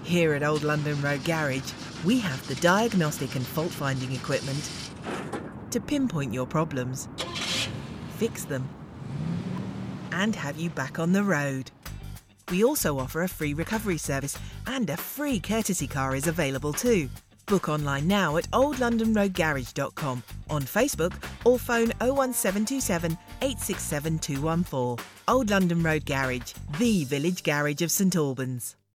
Here at Old London Road Garage, we have the diagnostic and fault-finding equipment to pinpoint your problems, fix them, and have you back on the road. We also offer a free recovery service, and a free courtesy car is available too. Book online now at oldlondonroadgarage.com, on Facebook, or phone 01727 867 214. Old London Road Garage, the village garage of St Albans.